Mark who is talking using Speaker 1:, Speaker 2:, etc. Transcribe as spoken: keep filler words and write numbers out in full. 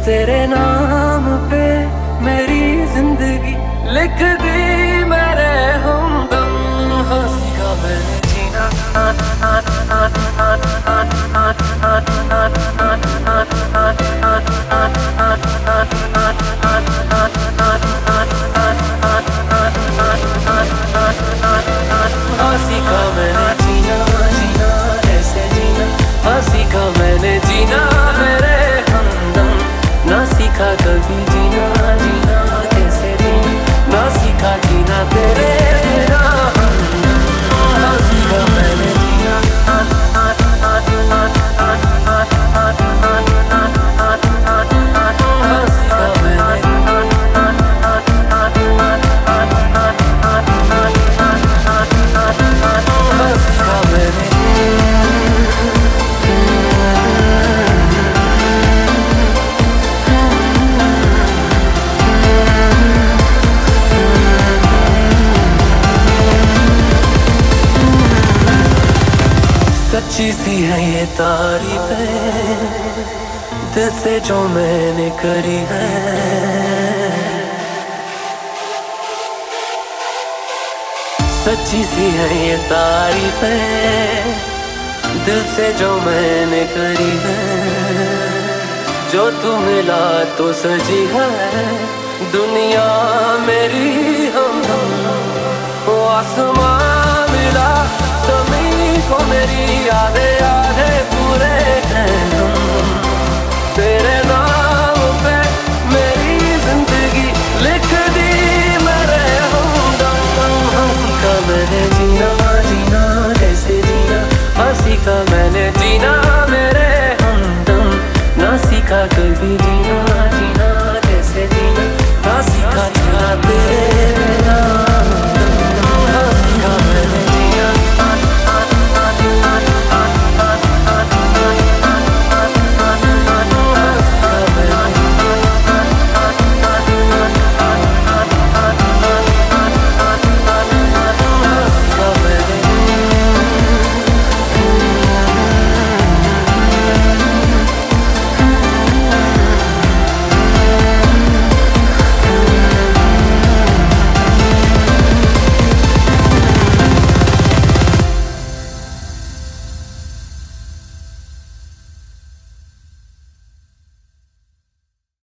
Speaker 1: तेरे नाम पे मेरी जिंदगी लिख दी मेरे हमदम। हाँ सीखा मैंने जीना, हाँ सीखा मैंने जीना, जीना ऐसे जीना। हाँ सीखा मैंने जीना मेरे हमदम। ना सीखा कभी जीना, जीना कैसे जीना। ना सीखा जीना तेरे बिना हमदम। हाँ सीखा मैंने जीना, हाँ सीखा मैंने। सच्ची सी है ये तारीफें दिल से जो मैंने करी है। सच्ची सी है ये तारीफें दिल से जो मैंने करी है। जो तू मिला तो सजी है दुनिया मेरी हमदम। वो आसमां मिला ज़मीं को मेरी